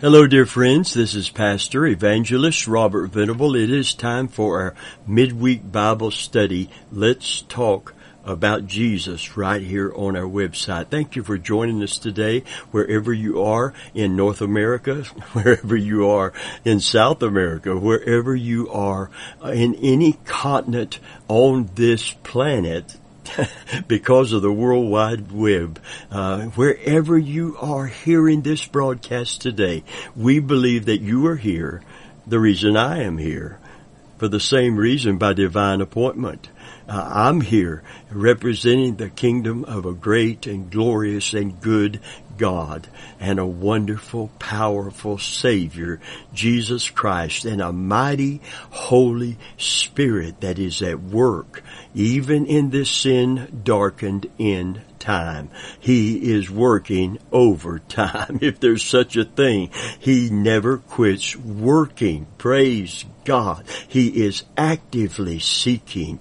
Hello, dear friends. This is Pastor Evangelist Robert Venable. It is time for our midweek Bible study. Let's talk about Jesus right here on our website. Thank you for joining us today, wherever you are in North America, wherever you are in South America, wherever you are in any continent on this planet. Because of the World Wide Web, wherever you are hearing this broadcast today, we believe that you are here, the reason I am here, for the same reason, by divine appointment. I'm here representing the kingdom of a great and glorious and good God and a wonderful, powerful Savior, Jesus Christ, and a mighty Holy Spirit that is at work, even in this sin-darkened end time. He is working overtime, if there's such a thing. He never quits working. Praise God. He is actively seeking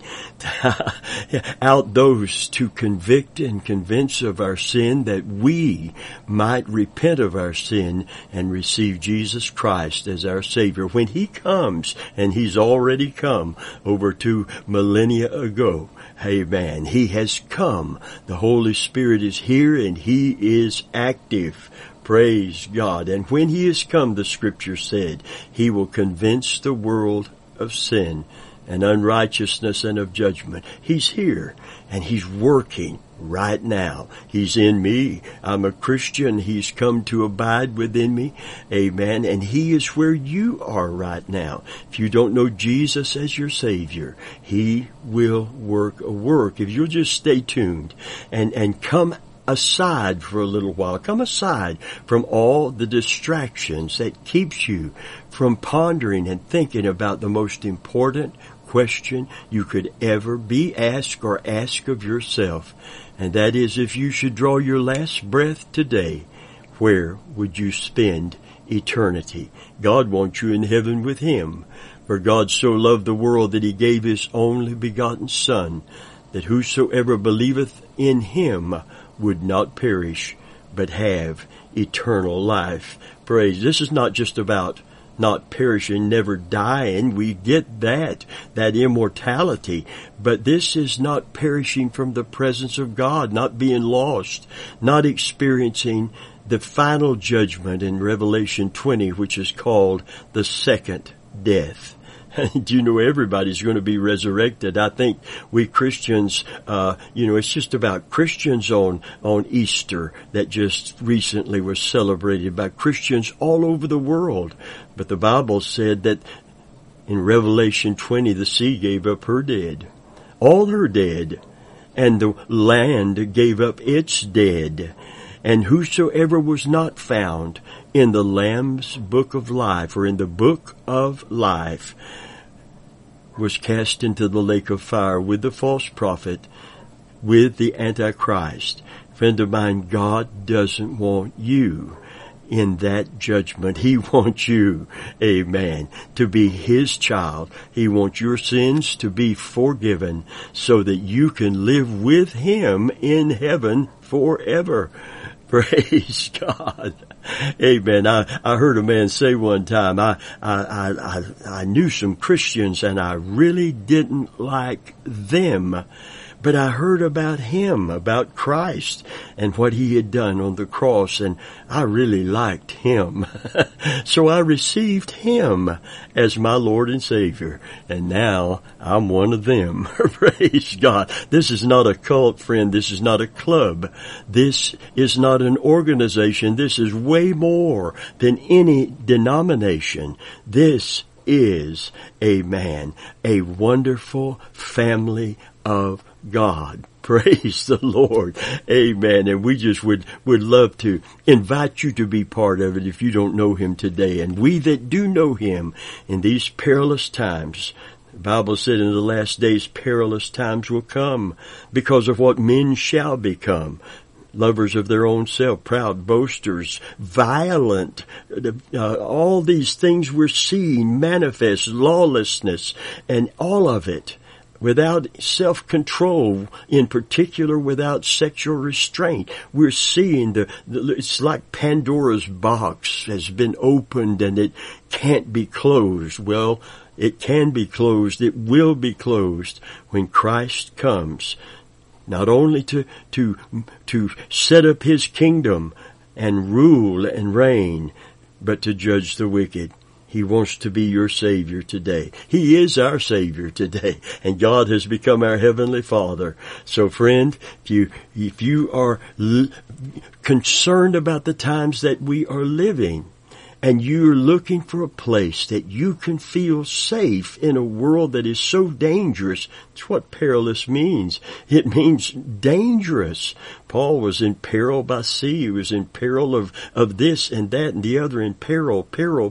out those to convict and convince of our sin, that we might repent of our sin and receive Jesus Christ as our Savior. When He comes, and He's already come over 2 millennia ago, amen, He has come. The Holy Spirit is here and He is active. Praise God. And when He has come, the Scripture said, He will convince the world of sin and unrighteousness and of judgment. He's here and He's working right now. He's in me. I'm a Christian. He's come to abide within me. Amen. And He is where you are right now. If you don't know Jesus as your Savior, He will work a work. If you'll just stay tuned and come aside for a little while. Come aside from all the distractions that keeps you from pondering and thinking about the most important question you could ever be asked or ask of yourself. And that is, if you should draw your last breath today, where would you spend eternity? God wants you in heaven with Him. For God so loved the world that He gave His only begotten Son, that whosoever believeth in Him would not perish, but have eternal life. Praise. This is not just about not perishing, never dying. We get that immortality. But this is not perishing from the presence of God, not being lost, not experiencing the final judgment in Revelation 20, which is called the second death. Do you know everybody's going to be resurrected? I think we Christians, it's just about Christians on Easter that just recently was celebrated by Christians all over the world. But the Bible said that in Revelation 20, the sea gave up her dead, all her dead, and the land gave up its dead. And whosoever was not found in the Lamb's book of life, or in the book of life, was cast into the lake of fire with the false prophet, with the Antichrist. Friend of mine, God doesn't want you in that judgment. He wants you, amen, to be His child. He wants your sins to be forgiven so that you can live with Him in heaven forever. Praise God. Amen. I heard a man say one time, I knew some Christians and I really didn't like them. But I heard about Him, about Christ, and what He had done on the cross, and I really liked Him. So I received Him as my Lord and Savior, and now I'm one of them. Praise God. This is not a cult, friend. This is not a club. This is not an organization. This is way more than any denomination. This is, amen, a wonderful family of God. Praise the Lord. Amen. And we just would love to invite you to be part of it if you don't know Him today. And we that do know Him in these perilous times, the Bible said in the last days perilous times will come because of what men shall become. Lovers of their own self, proud, boasters, violent, all these things we're seeing manifest, lawlessness, and all of it without self-control, in particular without sexual restraint. We're seeing it's like Pandora's box has been opened and it can't be closed. Well, it can be closed. It will be closed when Christ comes, not only to set up His kingdom and rule and reign, but to judge the wicked. He wants to be your Savior today. He is our Savior today, and God has become our Heavenly Father. So friend, if you are concerned about the times that we are living, and you're looking for a place that you can feel safe in a world that is so dangerous, that's what perilous means. It means dangerous. Paul was in peril by sea. He was in peril of this and that and the other, in peril,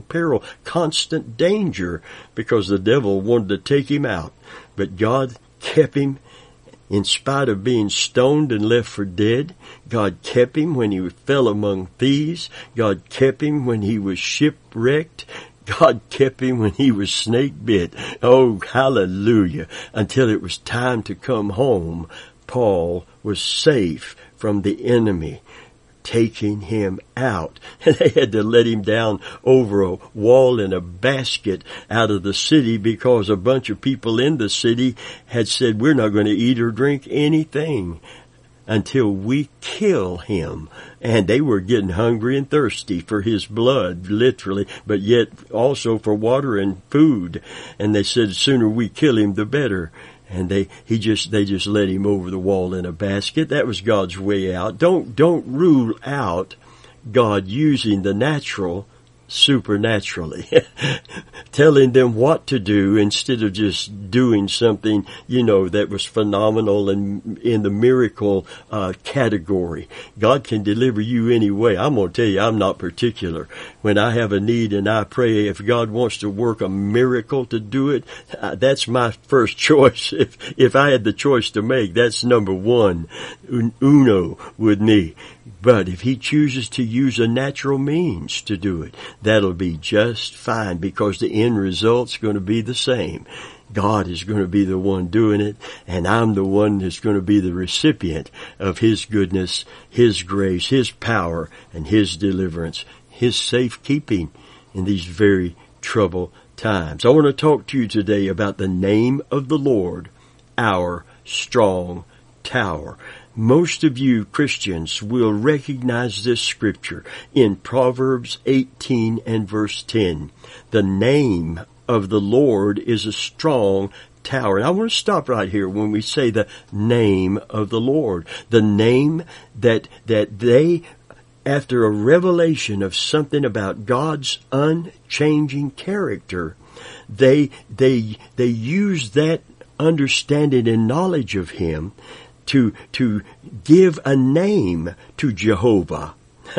constant danger, because the devil wanted to take him out. But God kept him. In spite of being stoned and left for dead, God kept him when he fell among thieves. God kept him when he was shipwrecked. God kept him when he was snake bit. Oh, hallelujah. Until it was time to come home, Paul was safe from the enemy taking him out. And they had to let him down over a wall in a basket out of the city, because a bunch of people in the city had said, we're not going to eat or drink anything until we kill him. And they were getting hungry and thirsty for his blood, literally, but yet also for water and food. And they said, the sooner we kill him, the better. And they just let him over the wall in a basket. That was God's way out. Don't rule out God using the natural supernaturally, telling them what to do instead of just doing something, that was phenomenal and in the miracle category. God can deliver you anyway. I'm going to tell you, I'm not particular. When I have a need and I pray, if God wants to work a miracle to do it, that's my first choice. If I had the choice to make, that's number one, uno with me. But if He chooses to use a natural means to do it, that'll be just fine, because the end result's going to be the same. God is going to be the one doing it, and I'm the one that's going to be the recipient of His goodness, His grace, His power, and His deliverance, His safekeeping in these very troubled times. I want to talk to you today about the name of the Lord, our strong tower. Most of you Christians will recognize this scripture in Proverbs 18 and verse 10. The name of the Lord is a strong tower. And I want to stop right here when we say the name of the Lord. The name that they, after a revelation of something about God's unchanging character, they use that understanding and knowledge of Him to give a name to Jehovah.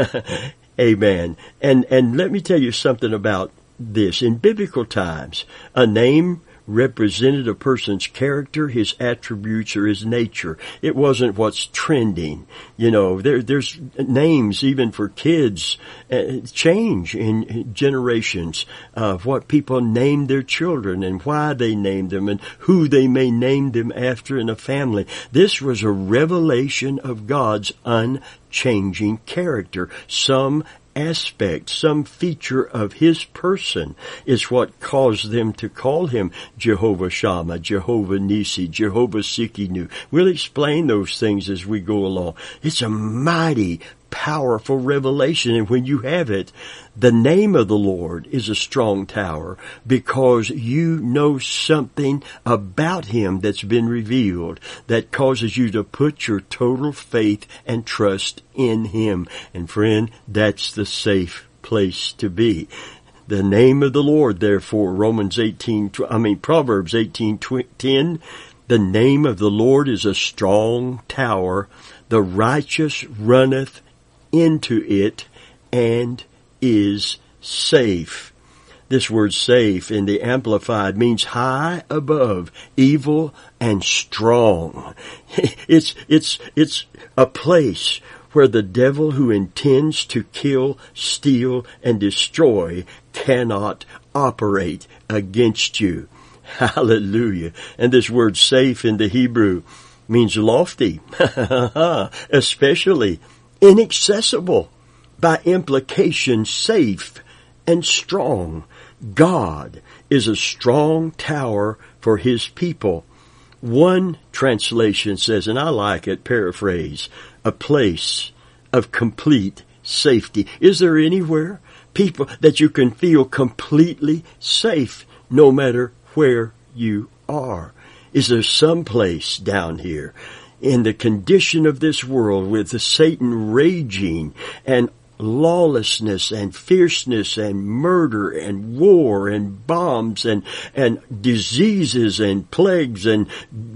Amen. And let me tell you something about this. In biblical times, a name represented a person's character, his attributes, or his nature. It wasn't what's trending. There's names even for kids change in generations of what people name their children and why they named them and who they may name them after in a family. This was a revelation of God's unchanging character. Some aspect, some feature of His person is what caused them to call Him Jehovah Shammah, Jehovah Nisi, Jehovah Tsidkenu. We'll explain those things as we go along. It's a mighty, powerful revelation, and when you have it, the name of the Lord is a strong tower, because you know something about Him that's been revealed that causes you to put your total faith and trust in Him. And friend, that's the safe place to be. The name of the Lord, therefore, Proverbs 18:10, the name of the Lord is a strong tower. The righteous runneth into it and is safe. This word safe in the Amplified means high above evil and strong. It's a place where the devil who intends to kill, steal, and destroy cannot operate against you. Hallelujah. And this word safe in the Hebrew means lofty, especially inaccessible, by implication safe and strong. God is a strong tower for His people. One translation says, and I like it, paraphrase, a place of complete safety. Is there anywhere, people, that you can feel completely safe no matter where you are? Is there some place down here in the condition of this world with the Satan raging and lawlessness and fierceness and murder and war and bombs and diseases and plagues and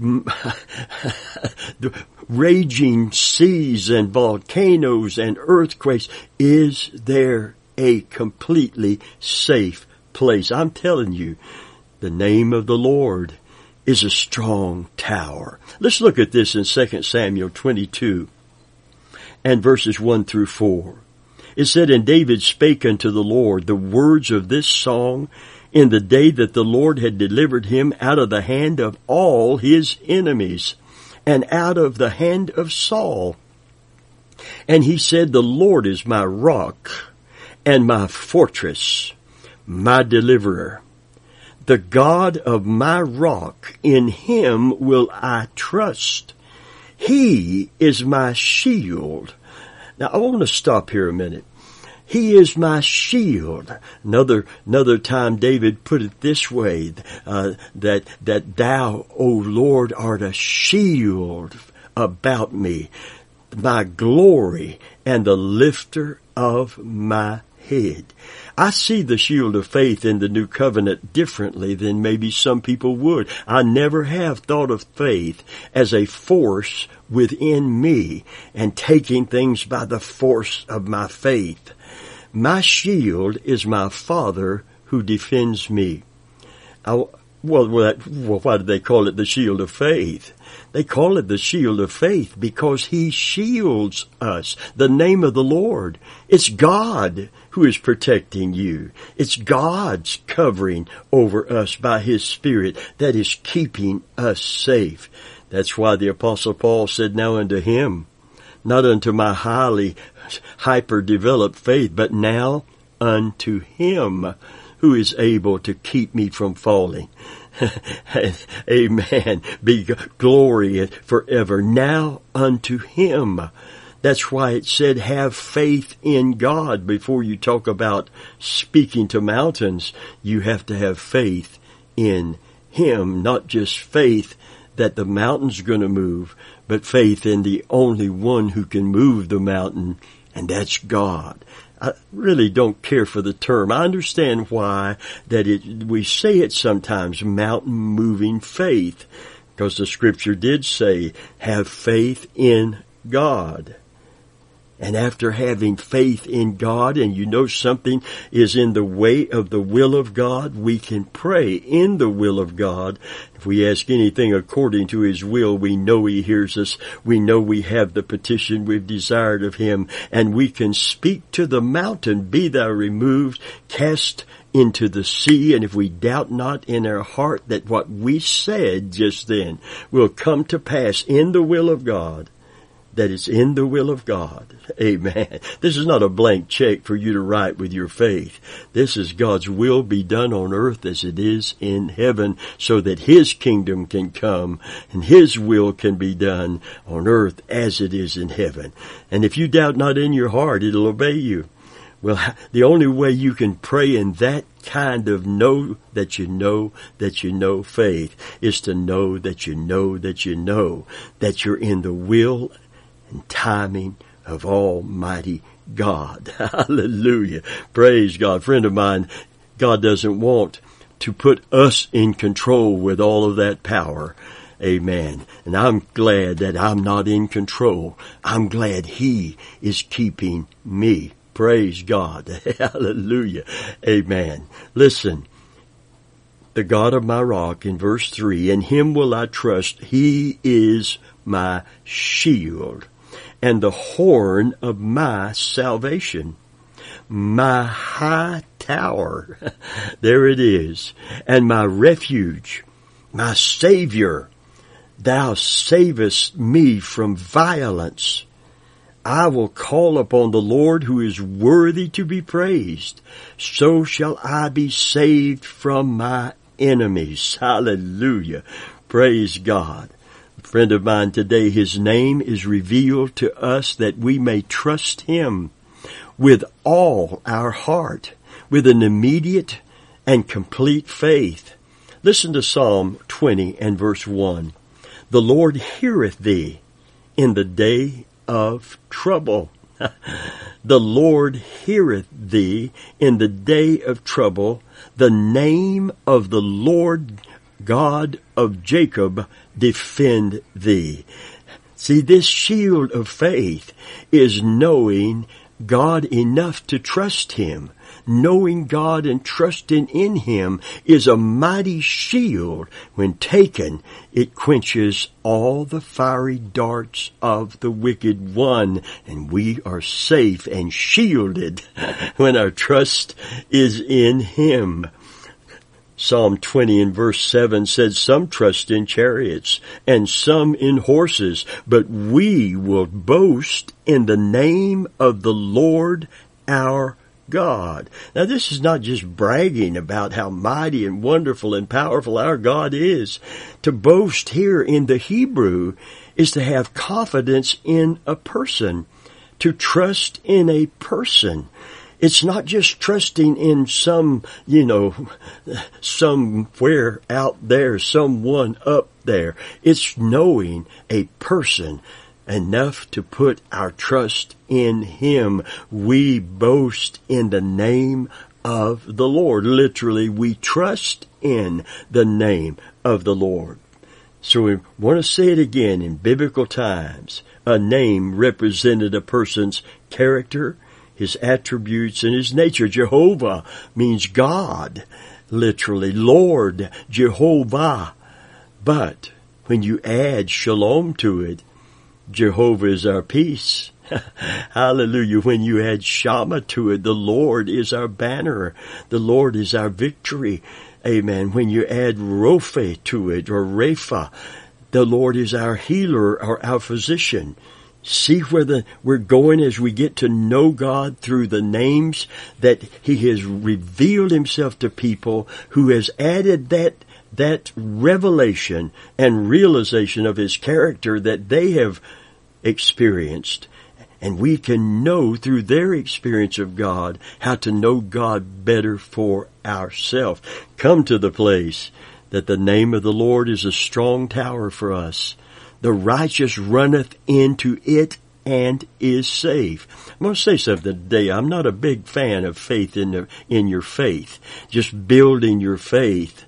raging seas and volcanoes and earthquakes? Is there a completely safe place? I'm telling you, the name of the Lord is a strong tower. Let's look at this in 2 Samuel 22 and verses 1 through 4. It said, And David spake unto the Lord the words of this song in the day that the Lord had delivered him out of the hand of all his enemies, and out of the hand of Saul. And he said, The Lord is my rock and my fortress, my deliverer. The God of my rock, in Him will I trust. He is my shield. Now I want to stop here a minute. He is my shield. Another time David put it this way, that thou, O Lord, art a shield about me, my glory and the lifter of my head. I see the shield of faith in the new covenant differently than maybe some people would. I never have thought of faith as a force within me and taking things by the force of my faith. My shield is my Father who defends me. Well, why do they call it the shield of faith? They call it the shield of faith because He shields us. The name of the Lord. It's God who is protecting you. It's God's covering over us by His Spirit that is keeping us safe. That's why the Apostle Paul said, Now unto Him, not unto my highly hyper-developed faith, but now unto Him who is able to keep me from falling. Amen. Be glory forever. Now unto Him. That's why it said have faith in God. Before you talk about speaking to mountains, you have to have faith in Him. Not just faith that the mountain's going to move, but faith in the only one who can move the mountain, and that's God. I really don't care for the term. I understand why we say it sometimes, mountain moving faith, because the Scripture did say, have faith in God. And after having faith in God, and you know something is in the way of the will of God, we can pray in the will of God. If we ask anything according to His will, we know He hears us. We know we have the petition we've desired of Him. And we can speak to the mountain, be thou removed, cast into the sea. And if we doubt not in our heart that what we said just then will come to pass in the will of God, that it's in the will of God. Amen. This is not a blank check for you to write with your faith. This is God's will be done on earth as it is in heaven, so that His kingdom can come and His will can be done on earth as it is in heaven. And if you doubt not in your heart, it'll obey you. Well, the only way you can pray in that kind of know that you know that you know faith is to know that you know that you know that you're in the will and timing of Almighty God. Hallelujah. Praise God. Friend of mine, God doesn't want to put us in control with all of that power. Amen. And I'm glad that I'm not in control. I'm glad He is keeping me. Praise God. Hallelujah. Amen. Listen. The God of my rock in verse 3, in Him will I trust. He is my shield and the horn of my salvation. my high tower. There it is. And my refuge, my Savior. Thou savest me from violence. I will call upon the Lord who is worthy to be praised. So shall I be saved from my enemies. Hallelujah. Praise God. A friend of mine today, his name is revealed to us that we may trust him with all our heart, with an immediate and complete faith. Listen to Psalm 20 and verse 1. The Lord heareth thee in the day of trouble. The Lord heareth thee in the day of trouble. The name of the Lord God of Jacob defend thee. See, this shield of faith is knowing God enough to trust him. Knowing God and trusting in him is a mighty shield. When taken, it quenches all the fiery darts of the wicked one, and we are safe and shielded when our trust is in him. Psalm 20 and verse 7 says, some trust in chariots and some in horses, but we will boast in the name of the Lord our God. Now this is not just bragging about how mighty and wonderful and powerful our God is. To boast here in the Hebrew is to have confidence in a person, to trust in a person. It's not just trusting in some, somewhere out there, someone up there. It's knowing a person enough to put our trust in him. We boast in the name of the Lord. Literally, we trust in the name of the Lord. So we want to say it again. In biblical times, a name represented a person's character, his attributes, and his nature. Jehovah means God, literally, Lord, Jehovah. But when you add shalom to it, Jehovah is our peace. Hallelujah. When you add Shammah to it, the Lord is our banner. The Lord is our victory. Amen. When you add Rophe to it, or Rapha, the Lord is our healer or our physician. See where we're going as we get to know God through the names that he has revealed himself to people, who has added that revelation and realization of his character that they have experienced. And we can know through their experience of God how to know God better for ourselves. Come to the place that the name of the Lord is a strong tower for us. The righteous runneth into it and is safe. I'm going to say something today. I'm not a big fan of faith in your faith. Just building your faith.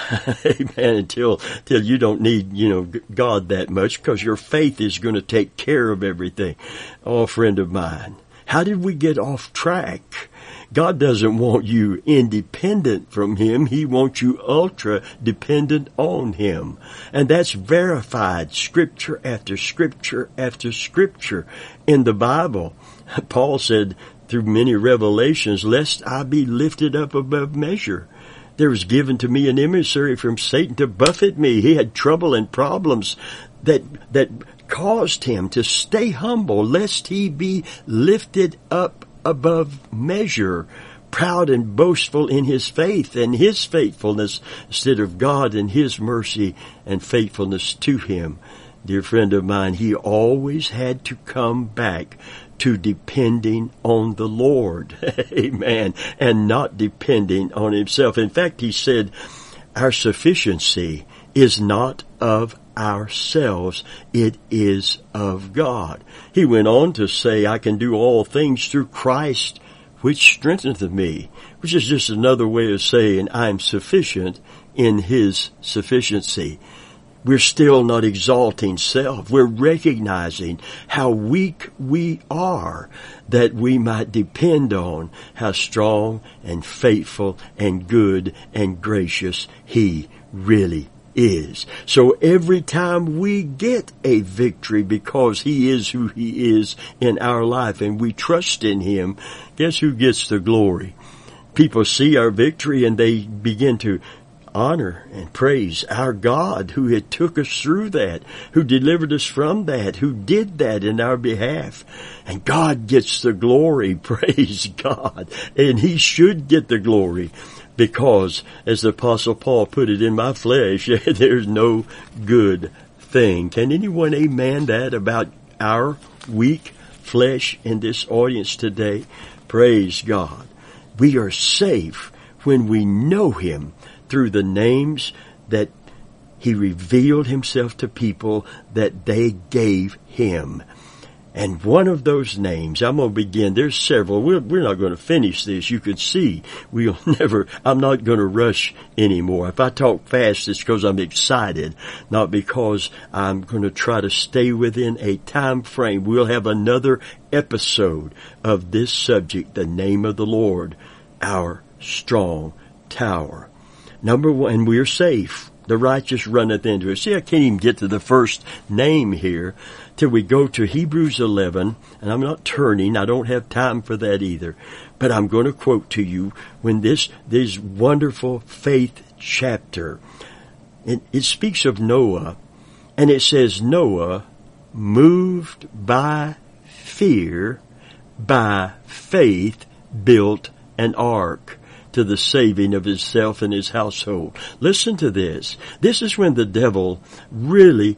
Amen. Until you don't need, God that much, because your faith is going to take care of everything. Oh, friend of mine, how did we get off track? God doesn't want you independent from him. He wants you ultra dependent on him. And that's verified scripture after scripture after scripture in the Bible. Paul said through many revelations, lest I be lifted up above measure. There was given to me an emissary from Satan to buffet me. He had trouble and problems that caused him to stay humble, lest he be lifted up above measure, proud and boastful in his faith and his faithfulness instead of God and his mercy and faithfulness to him. Dear friend of mine, he always had to come back to depending on the Lord. Amen. And not depending on himself. In fact, he said, our sufficiency is not of ourselves, it is of God. He went on to say, I can do all things through Christ, which strengtheneth me, which is just another way of saying I'm sufficient in his sufficiency. We're still not exalting self. We're recognizing how weak we are, that we might depend on how strong and faithful and good and gracious he really is. So every time we get a victory because He is who He is in our life and we trust in Him, guess who gets the glory? People see our victory and they begin to honor and praise our God who had took us through that, who delivered us from that, who did that in our behalf. And God gets the glory. Praise God. And He should get the glory because, as the Apostle Paul put it, in my flesh, there's no good thing. Can anyone amen that about our weak flesh in this audience today? Praise God. We are safe when we know Him through the names that He revealed Himself to people that they gave Him. And one of those names, I'm going to begin, there's several, we're not going to finish this, you can see, I'm not going to rush anymore. If I talk fast, it's because I'm excited, not because I'm going to try to stay within a time frame. We'll have another episode of this subject, the name of the Lord, our strong tower. Number one, we're safe. The righteous runneth into it. See, I can't even get to the first name here till we go to Hebrews 11, and I'm not turning. I don't have time for that either. But I'm going to quote to you when this wonderful faith chapter. It speaks of Noah, and it says, Noah, moved by fear, by faith, built an ark to the saving of himself and his household. Listen to this. This is when the devil really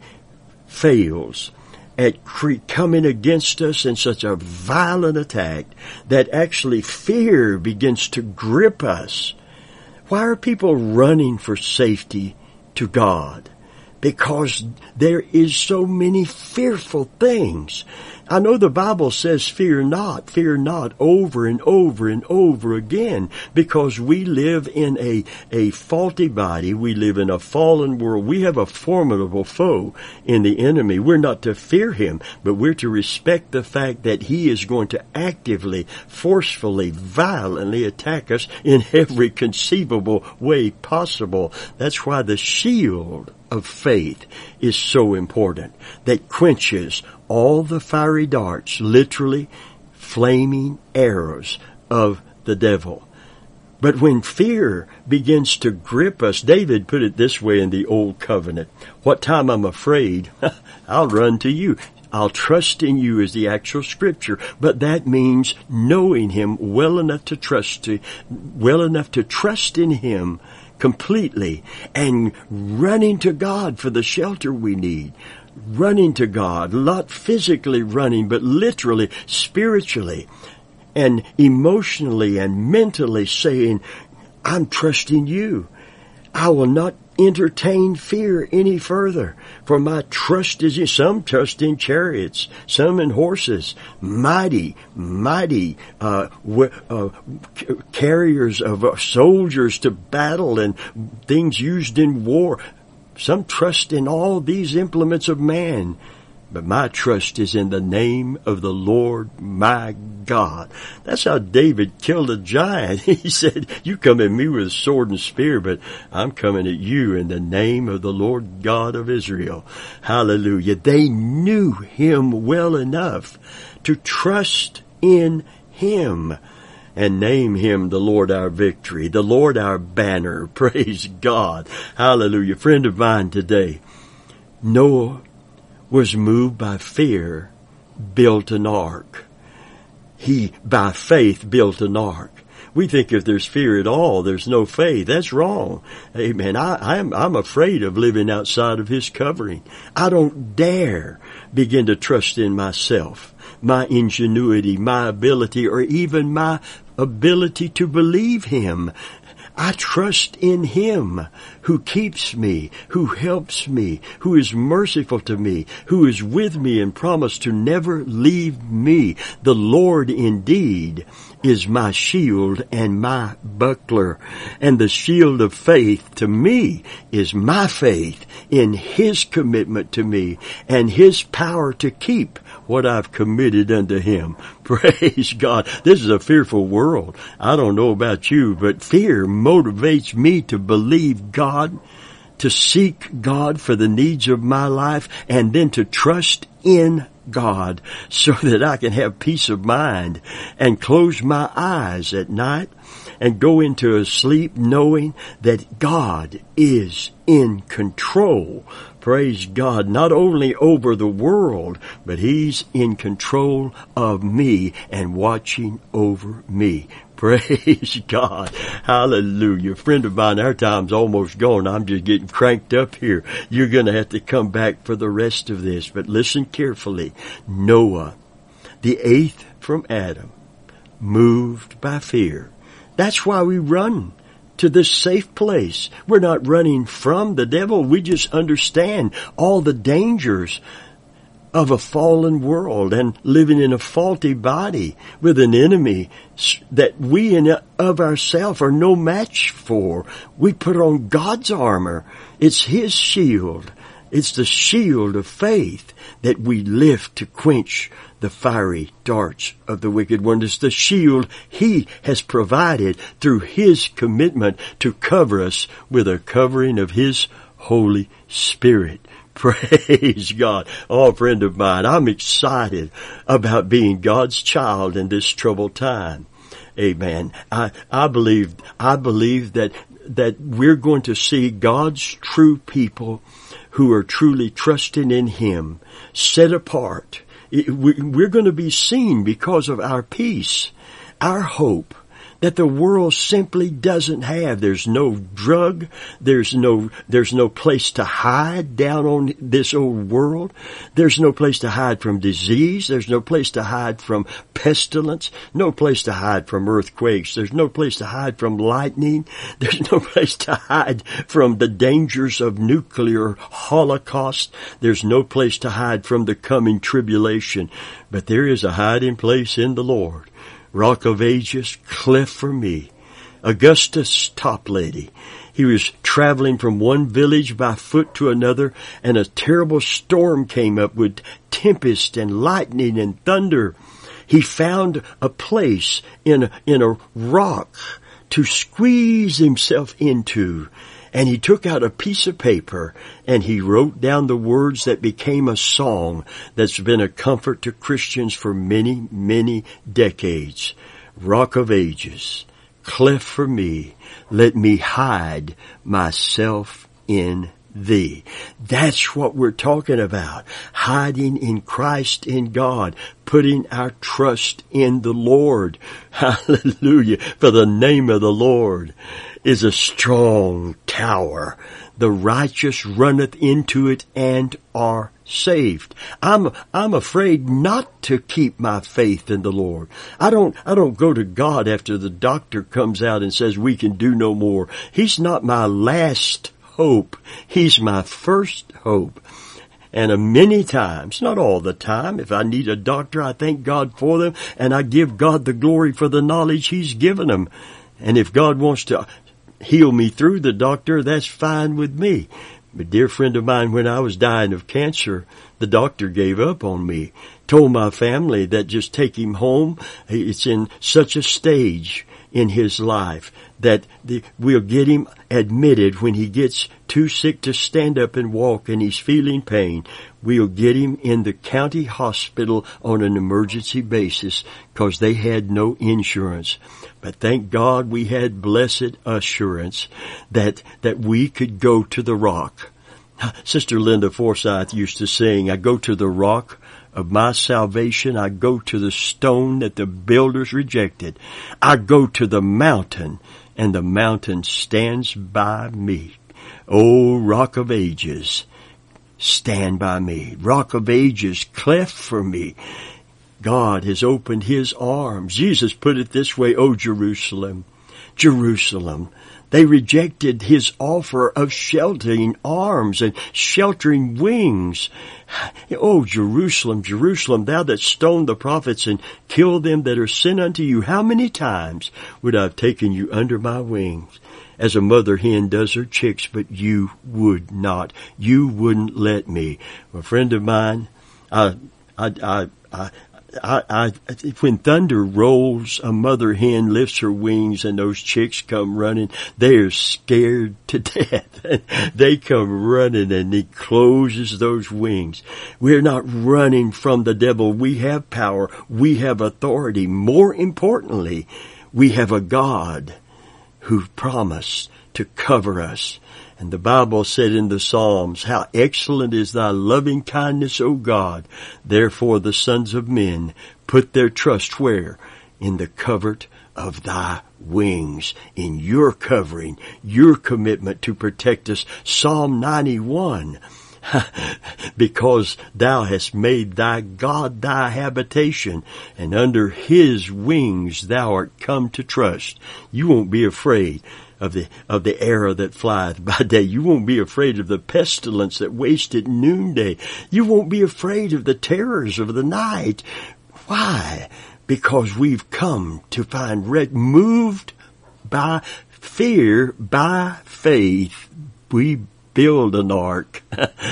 fails at coming against us in such a violent attack that actually fear begins to grip us. Why are people running for safety to God? Because there is so many fearful things. I know the Bible says fear not, over and over and over again, because we live in a faulty body. We live in a fallen world. We have a formidable foe in the enemy. We're not to fear him, but we're to respect the fact that he is going to actively, forcefully, violently attack us in every conceivable way possible. That's why the shield of faith is so important, that quenches all the fiery darts, literally flaming arrows of the devil. But when fear begins to grip us, David put it this way in the Old Covenant, what time I'm afraid, I'll run to you. I'll trust in you is the actual scripture, but that means knowing him well enough to trust in him completely and running to God for the shelter we need. Running to God, not physically running, but literally, spiritually, and emotionally and mentally saying, I'm trusting you. I will not entertain fear any further, for my trust is in, some trust in chariots, some in horses, mighty, carriers of soldiers to battle and things used in war. Some trust in all these implements of man, but my trust is in the name of the Lord my God. That's how David killed a giant. He said, you come at me with a sword and spear, but I'm coming at you in the name of the Lord God of Israel. Hallelujah. They knew him well enough to trust in him and name him the Lord our victory, the Lord our banner. Praise God. Hallelujah. Friend of mine today, Noah was moved by fear, built an ark. He, by faith, built an ark. We think if there's fear at all, there's no faith. That's wrong. Amen. I'm afraid of living outside of his covering. I don't dare begin to trust in myself, my ingenuity, my ability, or even my ability to believe him. I trust in him who keeps me, who helps me, who is merciful to me, who is with me and promised to never leave me. The Lord indeed is my shield and my buckler. And the shield of faith to me is my faith in his commitment to me and his power to keep what I've committed unto him. Praise God. This is a fearful world. I don't know about you, but fear motivates me to believe God, to seek God for the needs of my life, and then to trust in God so that I can have peace of mind and close my eyes at night and go into a sleep knowing that God is in control. Praise God, not only over the world, but He's in control of me and watching over me. Praise God. Hallelujah. Friend of mine, our time's almost gone. I'm just getting cranked up here. You're going to have to come back for the rest of this. But listen carefully. Noah, the eighth from Adam, moved by fear. That's why we run to this safe place. We're not running from the devil. We just understand all the dangers of a fallen world and living in a faulty body with an enemy that we in of ourselves are no match for. We put on God's armor. It's His shield. It's the shield of faith that we lift to quench the fiery darts of the wicked one. It's the shield He has provided through His commitment to cover us with a covering of His Holy Spirit. Praise God. Oh, friend of mine, I'm excited about being God's child in this troubled time. Amen. I believe that we're going to see God's true people who are truly trusting in Him, set apart. We're going to be seen because of our peace, our hope that the world simply doesn't have. There's no drug. There's no place to hide down on this old world. There's no place to hide from disease. There's no place to hide from pestilence. No place to hide from earthquakes. There's no place to hide from lightning. There's no place to hide from the dangers of nuclear holocaust. There's no place to hide from the coming tribulation. But there is a hiding place in the Lord. Rock of Ages, cleft for me. Augustus Toplady. He was traveling from one village by foot to another, and a terrible storm came up with tempest and lightning and thunder. He found a place in a rock to squeeze himself into. And he took out a piece of paper and he wrote down the words that became a song that's been a comfort to Christians for many, many decades. Rock of Ages, cleft for me, let me hide myself in Thee. That's what we're talking about. Hiding in Christ, in God, putting our trust in the Lord. Hallelujah. For the name of the Lord is a strong tower. The righteous runneth into it and are saved. I'm afraid not to keep my faith in the Lord. I don't go to God after the doctor comes out and says we can do no more. He's not my last hope. He's my first hope. And many times, not all the time, if I need a doctor, I thank God for them and I give God the glory for the knowledge He's given them. And if God wants to heal me through the doctor, that's fine with me. But dear friend of mine, when I was dying of cancer, the doctor gave up on me, told my family that just take him home. It's in such a stage in his life that we'll get him admitted when he gets too sick to stand up and walk and he's feeling pain. We'll get him in the county hospital on an emergency basis because they had no insurance. But thank God we had blessed assurance that we could go to the rock. Sister Linda Forsyth used to sing, I go to the rock of my salvation. I go to the stone that the builders rejected. I go to the mountain, and the mountain stands by me. O Rock of Ages, stand by me. Rock of Ages, cleft for me. God has opened His arms. Jesus put it this way, O Jerusalem, Jerusalem. They rejected His offer of sheltering arms and sheltering wings. O Jerusalem, Jerusalem, thou that stoned the prophets and killed them that are sent unto you, how many times would I have taken you under my wings? As a mother hen does her chicks, but you would not. You wouldn't let me. A friend of mine, When thunder rolls, a mother hen lifts her wings and those chicks come running. They are scared to death. They come running and he closes those wings. We're not running from the devil. We have power. We have authority. More importantly, we have a God who promised to cover us. And the Bible said in the Psalms, how excellent is thy loving kindness, O God. Therefore the sons of men put their trust where? In the covert of thy wings, in your covering, your commitment to protect us. Psalm 91. Because thou hast made thy God thy habitation, and under his wings thou art come to trust. You won't be afraid of the arrow that flieth by day. You won't be afraid of the pestilence that wastes at noonday. You won't be afraid of the terrors of the night. Why? Because we've come to find moved by fear, by faith. We build an ark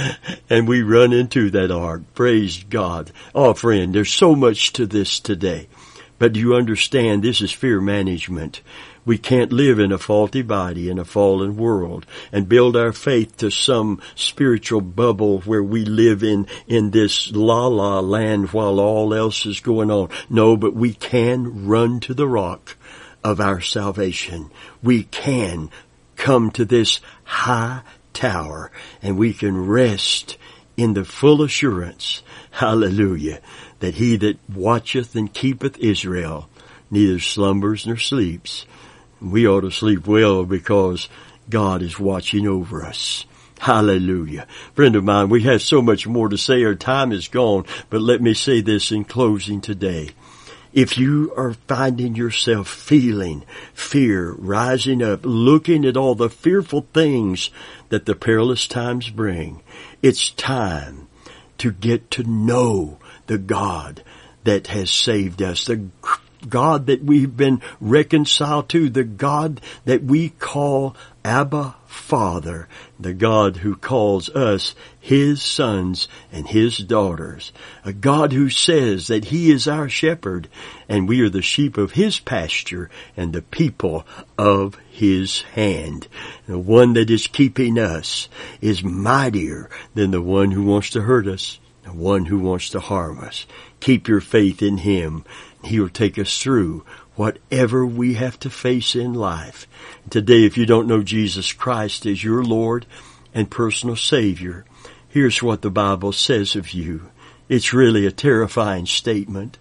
and we run into that ark. Praise God. Oh, friend, there's so much to this today. But do you understand this is fear management? We can't live in a faulty body in a fallen world and build our faith to some spiritual bubble where we live in this la-la land while all else is going on. No, but we can run to the rock of our salvation. We can come to this high tower and we can rest in the full assurance, hallelujah, that he that watcheth and keepeth Israel neither slumbers nor sleeps. We ought to sleep well because God is watching over us. Hallelujah. Friend of mine, we have so much more to say. Our time is gone, but let me say this in closing today. If you are finding yourself feeling fear rising up, looking at all the fearful things that the perilous times bring, it's time to get to know the God that has saved us, the God that we've been reconciled to, the God that we call Abba Father, the God who calls us his sons and his daughters, a God who says that he is our shepherd and we are the sheep of his pasture and the people of his hand. The one that is keeping us is mightier than the one who wants to hurt us, the one who wants to harm us. Keep your faith in him. He will take us through whatever we have to face in life. Today, if you don't know Jesus Christ as your Lord and personal Savior, here's what the Bible says of you. It's really a terrifying statement.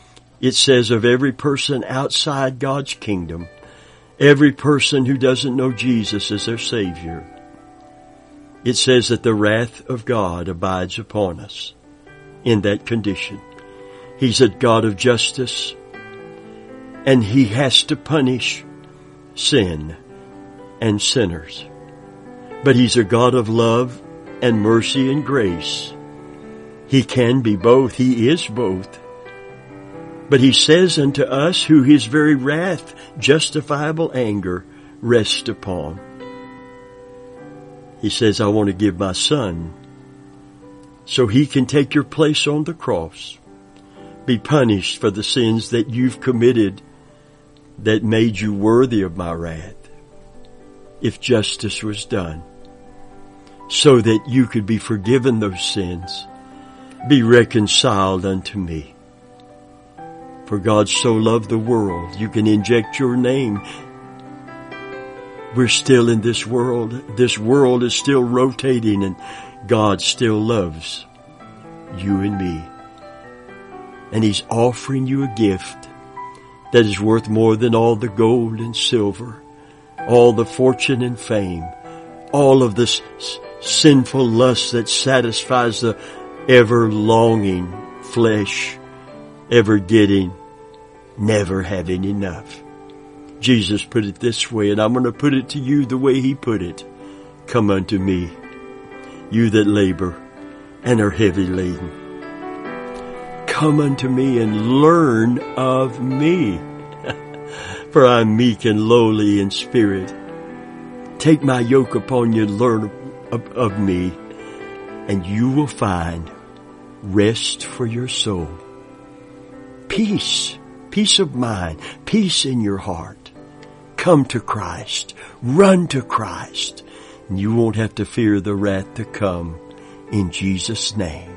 It says of every person outside God's kingdom, every person who doesn't know Jesus as their Savior, it says that the wrath of God abides upon us in that condition. He's a God of justice, and he has to punish sin and sinners. But he's a God of love and mercy and grace. He can be both. He is both. But he says unto us who his very wrath, justifiable anger, rests upon. He says, I want to give my son so he can take your place on the cross, be punished for the sins that you've committed that made you worthy of my wrath, if justice was done, so that you could be forgiven those sins, be reconciled unto me. For God so loved the world, you can inject your name. We're still in this world. This world is still rotating, and God still loves you and me. And he's offering you a gift that is worth more than all the gold and silver, all the fortune and fame, all of this sinful lust that satisfies the ever-longing flesh, ever getting, never having enough. Jesus put it this way, and I'm going to put it to you the way he put it. Come unto me, you that labor and are heavy laden. Come unto me and learn of me, for I am meek and lowly in spirit. Take my yoke upon you and learn of me, and you will find rest for your soul. peace, peace of mind, peace in your heart. Come to Christ. Run to Christ. And you won't have to fear the wrath to come. In Jesus' name.